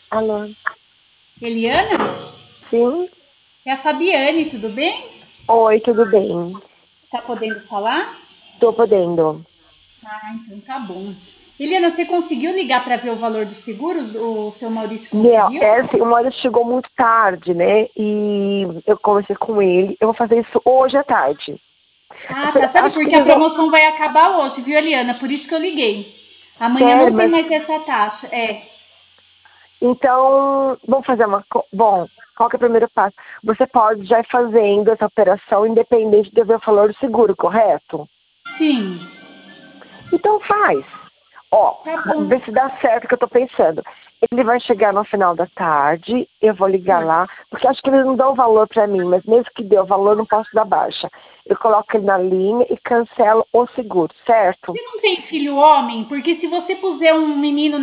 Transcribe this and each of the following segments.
Alô? Eliana? Sim? É a Fabiane, tudo bem? Oi, tudo bem? Tá podendo falar? Tô podendo. Ah, então tá bom. Eliana, você conseguiu ligar para ver o valor do seguro? O seu Maurício Meu, conseguiu? é assim, o Maurício chegou muito tarde, né? E eu conversei com ele. Eu vou fazer isso hoje à tarde. Ah, tá. Sabe Acho que porque a eles vão. promoção vai acabar hoje, viu, Eliana? Por isso que eu liguei. Amanhã Sério, não tem mas. mais essa taxa. É, Então, vamos fazer uma. Bom, qual que é o primeiro passo? Você pode já ir fazendo essa operação independente de ver o valor do seguro, correto? sim. Então faz. Ó, Tá vamos bom. ver se dá certo o que eu tô pensando. Ele vai chegar no final da tarde, eu vou ligar Certo. lá, porque acho que eles não dão valor pra mim, mas mesmo que dê o valor, eu não posso dar baixa. Eu coloco ele na linha e cancelo o seguro, certo? Você não tem filho homem? Porque se você puser um menino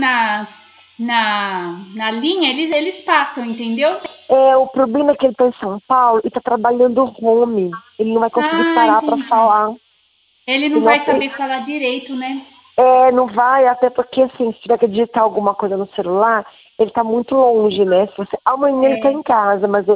na linha, eles passam, entendeu? É, o problema é que ele está em São Paulo e está trabalhando home. Ele não vai conseguir Ah, parar para entendi. falar. Ele não Senão, vai saber falar direito, né? não vai, até porque assim, se tiver que digitar alguma coisa no celular, ele está muito longe, né? Se você, amanhã ele está em casa, mas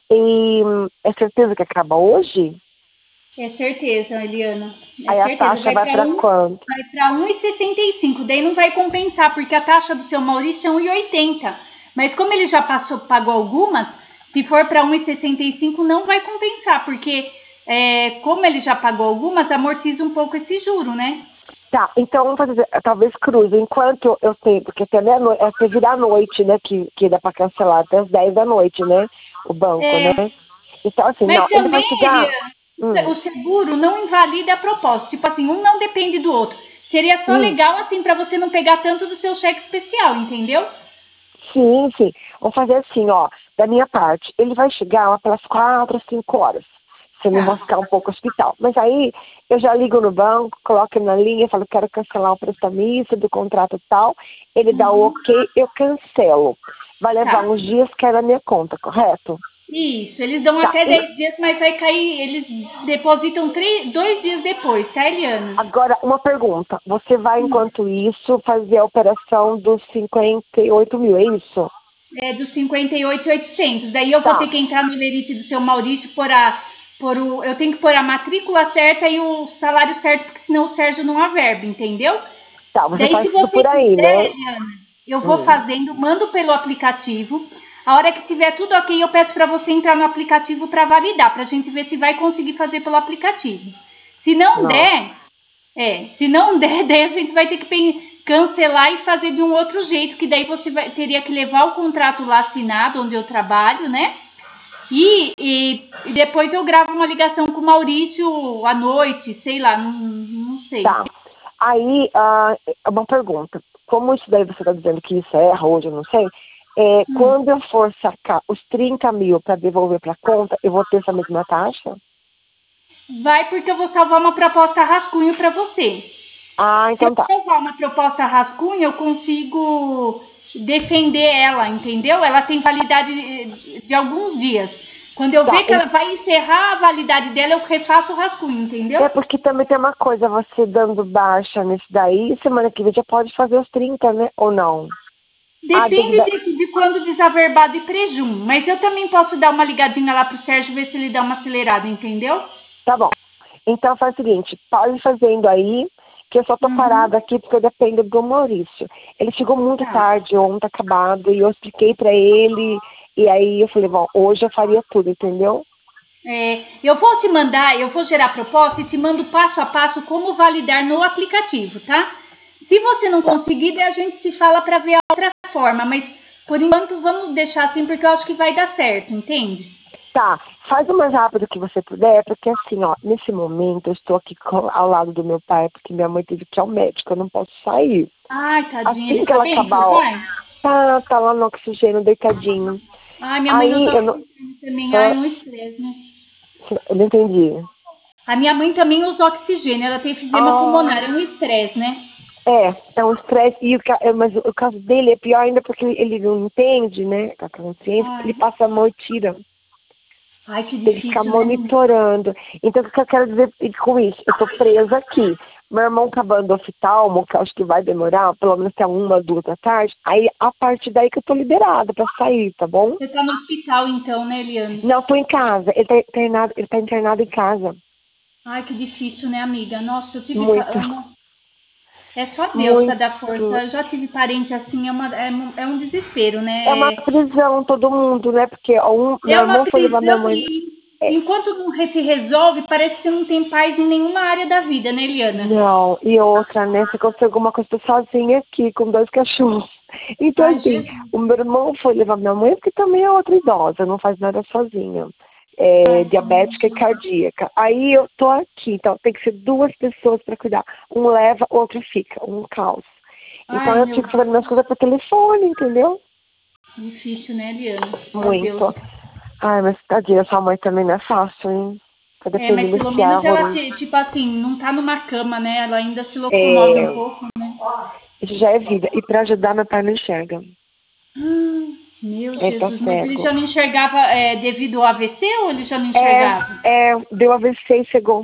é certeza que acaba hoje? É certeza, Eliana. É Aí a certeza. taxa vai para quanto? Vai para 1,65. Daí não vai compensar, porque a taxa do seu Maurício é 1,80. Mas como ele já passou, pagou algumas, se for para 1,65 não vai compensar, porque como ele já pagou algumas, amortiza um pouco esse juro, né? Tá, então vamos fazer, talvez cruze, enquanto eu tenho, porque até meia-noite, até virar a noite, né, que dá para cancelar, até as 10 da noite, né, o banco, né? É, Então, assim, mas não, ele vai também, chegar. Eliana, o Hum, seguro não invalida a proposta. Tipo assim, um não depende do outro. Seria só sim, legal assim para você não pegar tanto do seu cheque especial, entendeu? sim, sim. Vamos fazer assim, ó, da minha parte. Ele vai chegar lá pelas 4, 5 horas. Se eu me Tá. enroscar um pouco no hospital. Mas aí eu já ligo no banco, coloco ele na linha, falo, quero cancelar o prestamista do contrato tal. Ele dá o ok, eu cancelo. Vai levar Tá. uns dias que é na minha conta, correto? Isso, eles dão Tá. até 10 dias, mas vai cair, eles depositam 2 dias depois, tá, Eliana? Agora, uma pergunta. Você vai, enquanto isso, fazer a operação dos 58 mil, é isso? É dos 58.800. Daí eu vou ter Tá. que entrar no lerite do seu Maurício eu tenho que pôr a matrícula certa e o salário certo, porque senão o Sérgio não averba, entendeu? Tá, você Daí, se faz tudo você por aí, quiser, né? Eliana, eu vou Hum. fazendo, mando pelo aplicativo. A hora que tiver tudo ok, eu peço para você entrar no aplicativo para validar, para a gente ver se vai conseguir fazer pelo aplicativo. Se não Nossa. der, se não der, daí a gente vai ter que cancelar e fazer de um outro jeito, que daí você teria que levar o contrato lá assinado, onde eu trabalho, né? E depois eu gravo uma ligação com o Maurício à noite, sei lá, não sei. Tá. Aí, uma pergunta. Como isso daí você está dizendo que isso hoje, eu não sei. Quando eu for sacar os 30 mil para devolver para a conta, eu vou ter essa mesma taxa? Vai porque eu vou salvar uma proposta rascunho para você. Ah, Se eu então tá. salvar uma proposta rascunho, eu consigo defender ela, entendeu? Ela tem validade de alguns dias. Quando eu Tá. ver que ela vai encerrar a validade dela, eu refaço o rascunho, entendeu? É porque também tem uma coisa, você dando baixa nesse daí, semana que vem já pode fazer os 30, né? Ou não? Ah, tem que Depende dar. de quando desaverbado e prejum. Mas eu também posso dar uma ligadinha lá pro Sérgio, ver se ele dá uma acelerada, entendeu? Tá bom. Então faz o seguinte, pode fazendo aí, que eu só tô parada aqui porque eu dependo do Maurício. Ele chegou muito Tá. tarde, ontem acabado, e eu expliquei pra ele, e aí eu falei, bom, hoje eu faria tudo, entendeu? Eu vou te mandar, eu vou gerar a proposta e te mando passo a passo como validar no aplicativo, tá? Se você não Tá. conseguir, daí a gente se fala para ver a outra forma, mas por enquanto vamos deixar assim porque eu acho que vai dar certo, entende? Tá, faz o mais rápido que você puder, porque assim, ó, nesse momento eu estou aqui ao lado do meu pai, porque minha mãe teve que ir ao médico, eu não posso sair. Ai, tadinho, Assim ele que tá ela bem, acabar, seu ó, pai? tá lá no oxigênio, deitadinho. Ai, minha mãe Aí usa eu não, oxigênio também, ai, ah, um estresse, né? eu não entendi. A minha mãe também usa oxigênio, ela tem enfisema pulmonar, é Ah, um estresse, né? é um estresse, mas o caso dele é pior ainda porque ele não entende, né, com a consciência, Ai, ele passa a mão e tira. ai, que Tem que ficar difícil, né, menina? monitorando. Então, o que eu quero dizer com isso? Eu tô presa aqui. meu irmão acabando o oftalmo, que eu acho que vai demorar, pelo menos até 1, 2 da tarde, aí a partir daí que eu tô liberada pra sair, tá bom? Você tá no hospital então, né, Eliane? Não, tô em casa, ele tá internado em casa. Ai, que difícil, né, amiga? Nossa, eu tive. Muito, É só Deus para dar força. muito. Eu já tive parente assim, é um desespero, É uma né? prisão todo mundo, né? Porque É meu uma irmão foi levar minha prisão mãe. e É, enquanto não se resolve, parece que você não tem paz em nenhuma área da vida, né, Eliana? não, e outra, né? Se acontecer alguma coisa, eu tô sozinha aqui com 2 cachorros. Então, Ai, assim, Jesus. o meu irmão foi levar minha mãe, porque também é outra idosa, não faz nada sozinha. É, Ai, diabética e cardíaca. Aí eu tô aqui, então tem que ser 2 pessoas para cuidar. Um leva, o outro fica, um caos. Então ai, eu meu fico fazendo minhas coisas por telefone, entendeu? difícil, né, Eliana? Só Deus. Muito. Ai, mas tadinha, sua mãe também não é fácil, hein? Tá É, mas dependendo pelo desse ar menos ela, horroroso. tipo assim, não tá numa cama, né? Ela ainda se locomove um É, pouco. isso já é vida. E pra ajudar, meu pai não enxerga. Meu Ele tá Jesus, mas ele cego. já não enxergava devido ao AVC ou ele já não É, enxergava? deu AVC e cegou.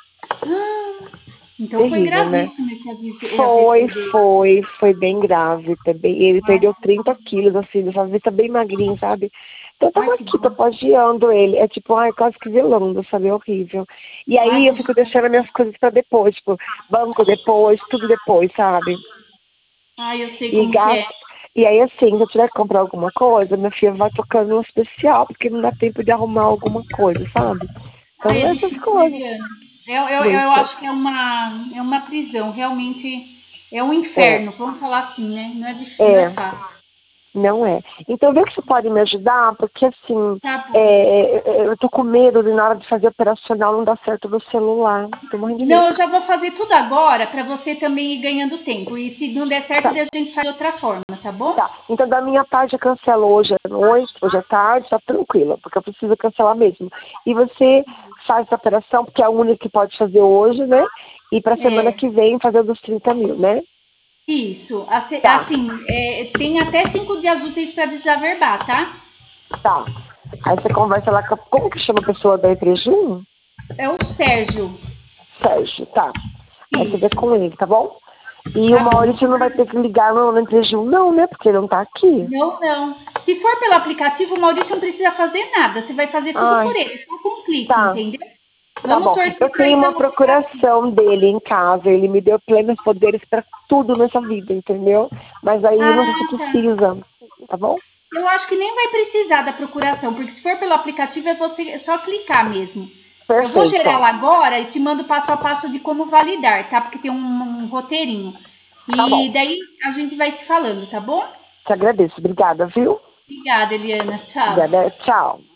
Então foi Terrível, né? gravíssimo esse AVC dele. Foi bem grave também. Ele Ai, perdeu 30 quilos, assim, dessa vista bem magrinho, sabe? Então eu ai, tava que aqui, tô dó. pagiando ele. É tipo, ai, quase que velando, sabe? É horrível. E Ai, aí eu que fico deixando as minhas coisas pra depois, tipo, banco depois, tudo depois, sabe? ai, eu sei E como que é. gasto. E aí, assim, se eu tiver que comprar alguma coisa, minha filha vai tocando no especial, porque não dá tempo de arrumar alguma coisa, sabe? Ai, Então, é essas difícil, né, coisas. Eliana? Eu Muito. acho que é uma prisão, realmente é um É, inferno, vamos falar assim, né? Não é difícil, não é é, fácil. não é. Então, vê que você pode me ajudar, porque assim, Tá bom. eu tô com medo de na hora de fazer operacional não dar certo no celular. Tô morrendo de Não, medo. eu já vou fazer tudo agora para você também ir ganhando tempo. E se não der certo, Tá, daí a gente faz de outra forma, tá bom? tá. Então, da minha parte, eu cancelo hoje à noite, hoje à tarde, tá tranquila, porque eu preciso cancelar mesmo. E você faz a operação, porque é a única que pode fazer hoje, né? E pra semana É, que vem fazer dos 30 mil, né? isso. Tá, Assim, tem até 5 dias úteis para desaverbar, tá? tá. Aí você conversa lá com. Como que chama a pessoa da Emprejum? É o Sérgio. Sérgio, tá. Aí você vê Isso. com ele, tá bom? E o Tá bom. Maurício não vai ter que ligar no Emprejum, não, né? Porque ele não tá aqui. Não, não. Se for pelo aplicativo, o Maurício não precisa fazer nada. Você vai fazer tudo Ai, por ele, só com um clique, tá. entendeu? Tá Vamos bom. torcer Eu para tenho então uma não ficar assim. procuração dele em casa. Ele me deu plenos poderes pra tudo nessa vida, entendeu? Mas aí não sei se Ah, tá. precisa, tá bom? Eu acho que nem vai precisar da procuração, porque se for pelo aplicativo é só clicar mesmo. Eu vou gerar Perfeito. lá agora e te mando passo a passo de como validar, tá? Porque tem um roteirinho. Tá E bom. daí a gente vai se falando, tá bom? Te agradeço. Obrigada, viu? Obrigada, Eliana. Tchau. Obrigada. Tchau.